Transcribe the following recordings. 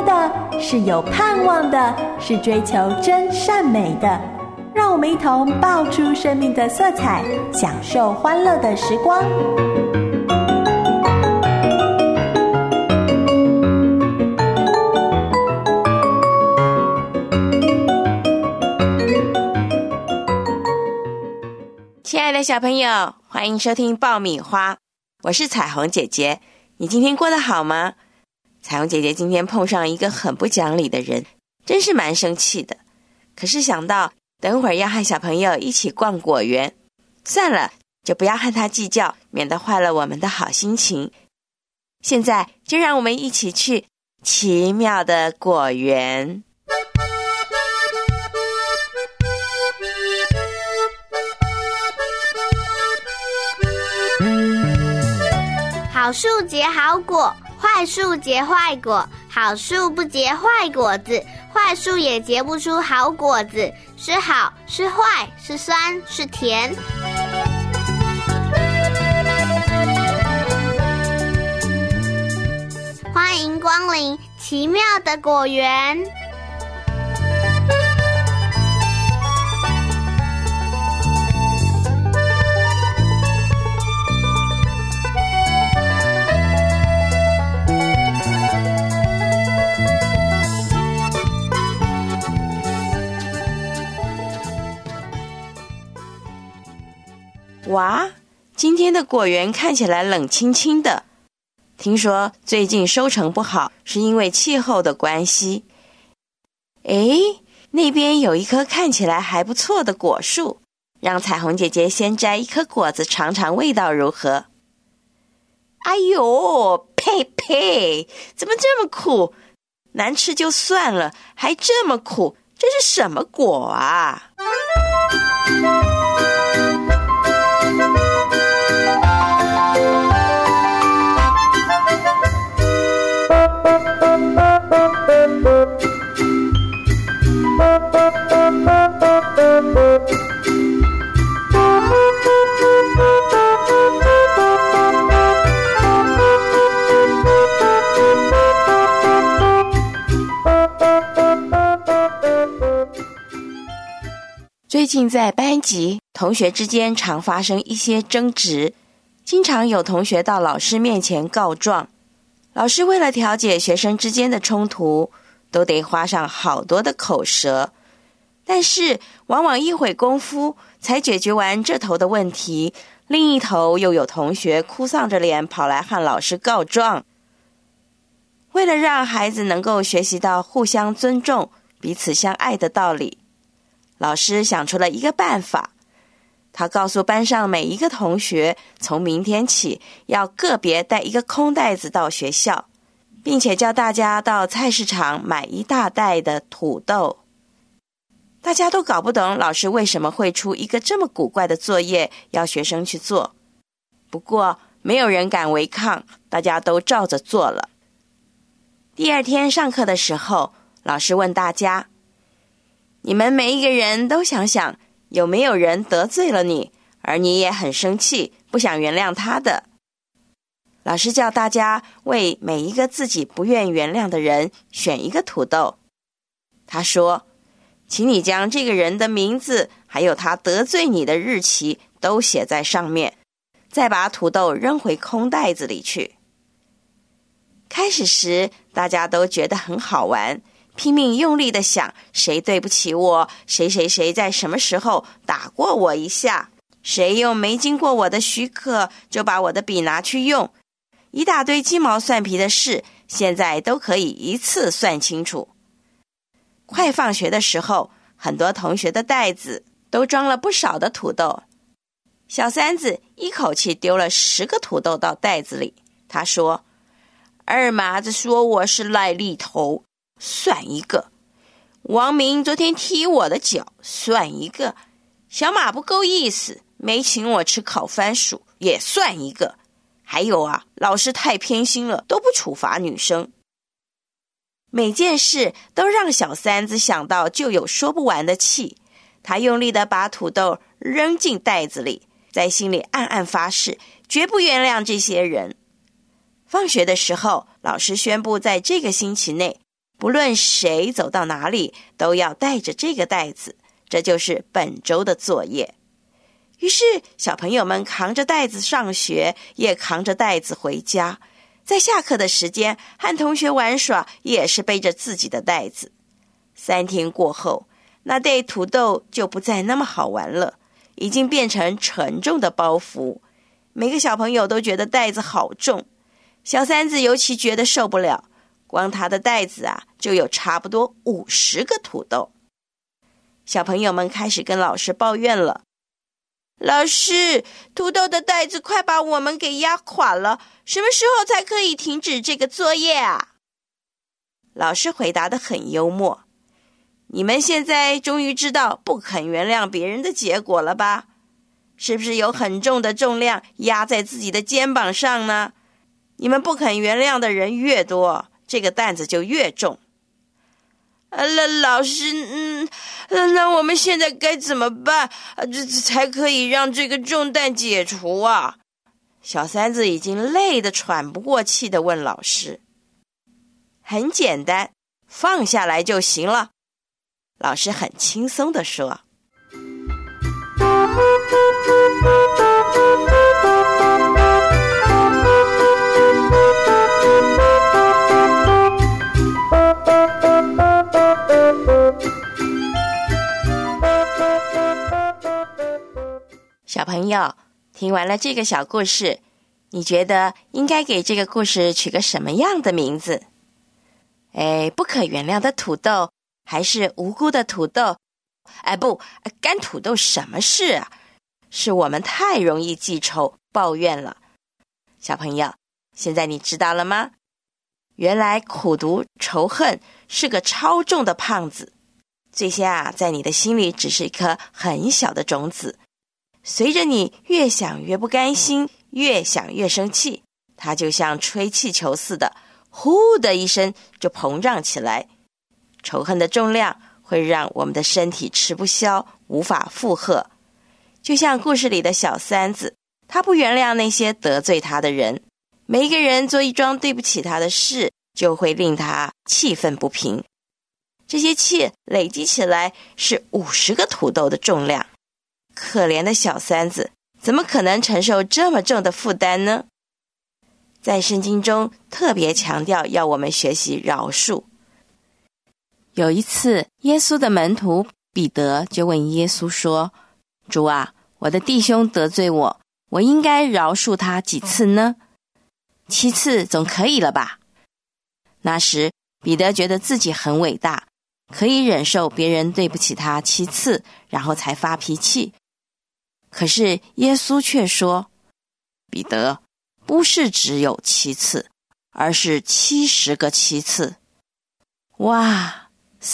的，是有盼望的，是追求真善美的。让我们一同爆出生命的色彩，享受欢乐的时光。 亲爱的小朋友，欢迎收听爆米花，我是彩虹姐姐。你今天过得好吗？彩虹姐姐今天碰上一个很不讲理的人，真是蛮生气的。可是想到等会儿要和小朋友一起逛果园，算了，就不要和他计较，免得坏了我们的好心情。现在就让我们一起去奇妙的果园。 好树结好果，坏树结坏果。好树不结坏果子，坏树也结不出好果子。是好是坏，是酸是甜。欢迎光临奇妙的果园。 哇，今天的果园看起来冷清清的。听说最近收成不好，是因为气候的关系。诶，那边有一棵看起来还不错的果树，让彩虹姐姐先摘一颗果子尝尝味道如何。哎呦，呸呸，怎么这么苦？难吃就算了，还这么苦，这是什么果啊？最近在班级，同学之间常发生一些争执，经常有同学到老师面前告状。老师为了调解学生之间的冲突，都得花上好多的口舌，但是往往一会功夫才解决完这头的问题，另一头又有同学哭丧着脸跑来和老师告状。为了让孩子能够学习到互相尊重、彼此相爱的道理，老师想出了一个办法。他告诉班上每一个同学，从明天起要个别带一个空袋子到学校，并且叫大家到菜市场买一大袋的土豆。大家都搞不懂老师为什么会出一个这么古怪的作业要学生去做，不过没有人敢违抗，大家都照着做了。第二天上课的时候，老师问大家，你们每一个人都想想，有没有人得罪了你，而你也很生气，不想原谅他的。老师叫大家为每一个自己不愿原谅的人选一个土豆。他说，请你将这个人的名字还有他得罪你的日期都写在上面，再把土豆扔回空袋子里去。开始时大家都觉得很好玩，拼命用力地想，谁对不起我，谁谁谁在什么时候打过我一下，谁又没经过我的许可就把我的笔拿去用，一大堆鸡毛蒜皮的事，现在都可以一次算清楚。快放学的时候，很多同学的袋子都装了不少的土豆。小三子一口气丢了10个土豆到袋子里，他说，二麻子说我是赖痢头，算一个。王明昨天踢我的脚，算一个。小马不够意思，没请我吃烤番薯，也算一个。还有啊，老师太偏心了，都不处罚女生。每件事都让小三子想到就有说不完的气，他用力地把土豆扔进袋子里，在心里暗暗发誓，绝不原谅这些人。放学的时候，老师宣布在这个星期内， 不论谁走到哪里，都要带着这个袋子，这就是本周的作业。于是小朋友们扛着袋子上学，也扛着袋子回家，在下课的时间和同学玩耍，也是背着自己的袋子。3天过后，那袋土豆就不再那么好玩了，已经变成沉重的包袱。每个小朋友都觉得袋子好重，小三子尤其觉得受不了，光他的袋子就有差不多50个土豆。小朋友们开始跟老师抱怨了，老师，土豆的袋子快把我们给压垮了，什么时候才可以停止这个作业啊？老师回答得很幽默，你们现在终于知道不肯原谅别人的结果了吧？是不是有很重的重量压在自己的肩膀上呢？你们不肯原谅的人越多，这个担子就越重。老师，那我们现在该怎么办？这才可以让这个重担解除啊？小三子已经累得喘不过气地问老师。很简单，放下来就行了。老师很轻松地说。小朋友，听完了这个小故事，你觉得应该给这个故事取个什么样的名字？不可原谅的土豆，还是无辜的土豆？不，干土豆什么事啊？是我们太容易记仇抱怨了。小朋友，现在你知道了吗？原来苦毒仇恨是个超重的胖子，这些在你的心里只是一颗很小的种子，随着你越想越不甘心，越想越生气，它就像吹气球似的，呼的一声就膨胀起来。仇恨的重量会让我们的身体吃不消，无法负荷。就像故事里的小三子，他不原谅那些得罪他的人，每一个人做一桩对不起他的事，就会令他气愤不平。这些气累积起来是50个土豆的重量。可怜的小三子，怎么可能承受这么重的负担呢？在圣经中特别强调要我们学习饶恕。有一次，耶稣的门徒彼得就问耶稣说，主啊，我的弟兄得罪我，我应该饶恕他几次呢？7次总可以了吧？那时彼得觉得自己很伟大，可以忍受别人对不起他7次，然后才发脾气。可是耶稣却说，彼得，不是只有7次，而是70个7次。哇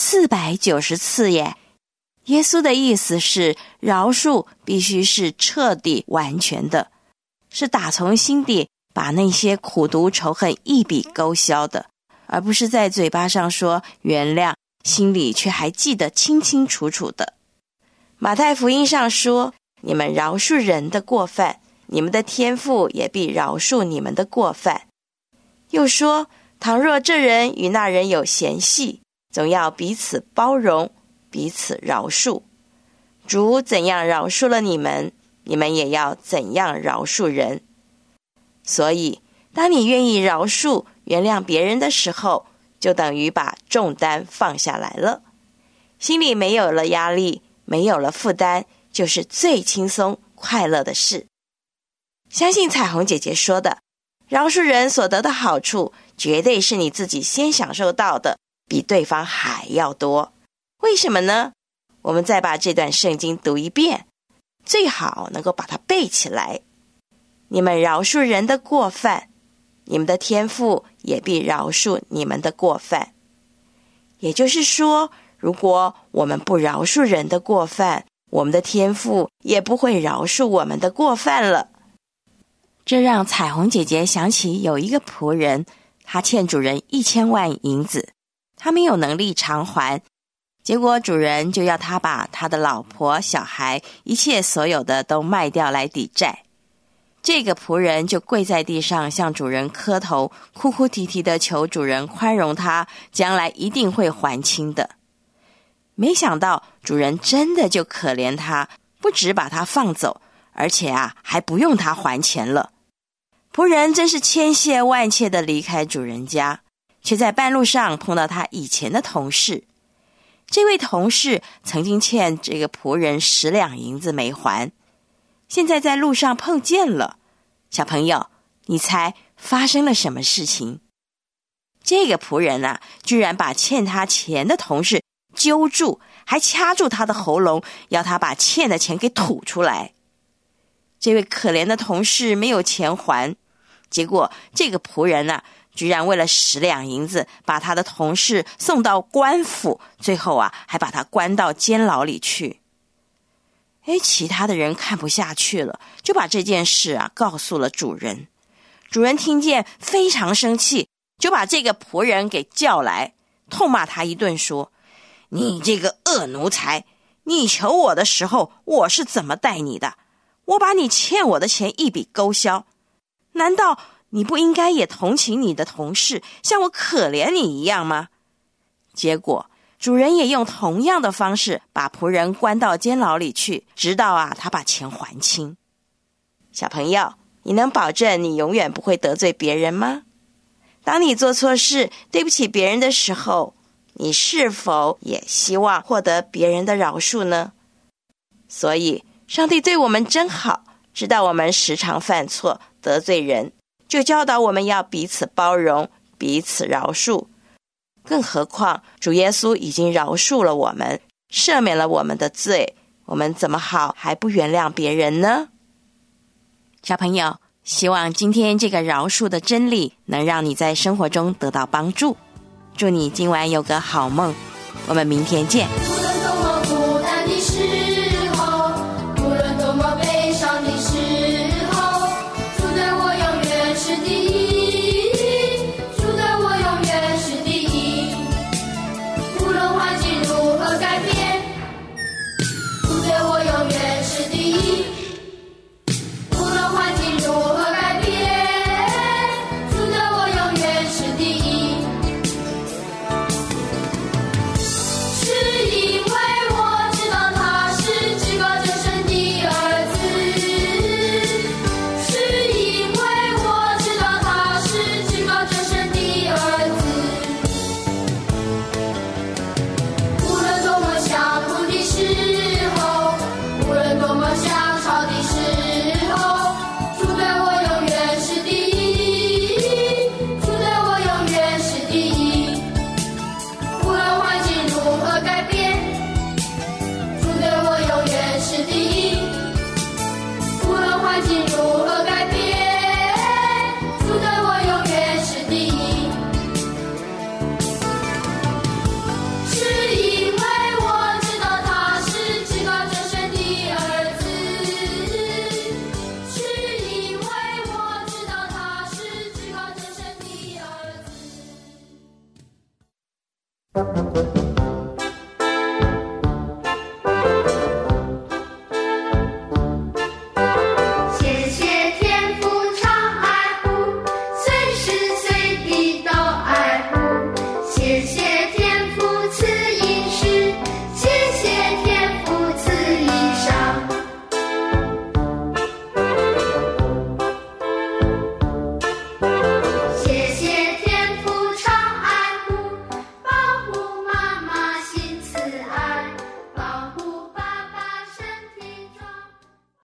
，490次耶！耶稣的意思是，饶恕必须是彻底完全的，是打从心底把那些苦毒仇恨一笔勾销的，而不是在嘴巴上说原谅，心里却还记得清清楚楚的。马太福音上说，你们饶恕人的过犯，你们的天父也必饶恕你们的过犯。又说，倘若这人与那人有嫌隙，总要彼此包容，彼此饶恕。主怎样饶恕了你们，你们也要怎样饶恕人。所以，当你愿意饶恕、原谅别人的时候，就等于把重担放下来了，心里没有了压力，没有了负担，就是最轻松快乐的事。相信彩虹姐姐说的，饶恕人所得的好处，绝对是你自己先享受到的，比对方还要多。为什么呢？我们再把这段圣经读一遍，最好能够把它背起来。你们饶恕人的过犯，你们的天父也必饶恕你们的过犯。也就是说，如果我们不饶恕人的过犯，我们的天父也不会饶恕我们的过犯了。这让彩虹姐姐想起有一个仆人，他欠主人1000万银子，他没有能力偿还，结果主人就要他把他的老婆、小孩，一切所有的都卖掉来抵债。 这个仆人就跪在地上向主人磕头，哭哭啼啼地求主人宽容他，将来一定会还清的。没想到主人真的就可怜他，不只把他放走，而且还不用他还钱了。仆人真是千谢万谢地离开主人家，却在半路上碰到他以前的同事。这位同事曾经欠这个仆人10两银子没还，现在在路上碰见了。小朋友，你猜发生了什么事情？这个仆人居然把欠他钱的同事揪住，还掐住他的喉咙，要他把欠的钱给吐出来。这位可怜的同事没有钱还，结果这个仆人居然为了10两银子把他的同事送到官府，最后还把他关到监牢里去。其他的人看不下去了，就把这件事告诉了主人。主人听见非常生气，就把这个仆人给叫来，痛骂他一顿，说：你这个恶奴才，你求我的时候我是怎么待你的？我把你欠我的钱一笔勾销，难道你不应该也同情你的同事，像我可怜你一样吗？结果主人也用同样的方式把仆人关到监牢里去，直到他把钱还清。小朋友，你能保证你永远不会得罪别人吗？当你做错事，对不起别人的时候，你是否也希望获得别人的饶恕呢？所以上帝对我们真好，知道我们时常犯错得罪人，就教导我们要彼此包容，彼此饶恕。更何况主耶稣已经饶恕了我们，赦免了我们的罪，我们怎么好还不原谅别人呢？小朋友，希望今天这个饶恕的真理能让你在生活中得到帮助。祝你今晚有个好梦，我们明天见。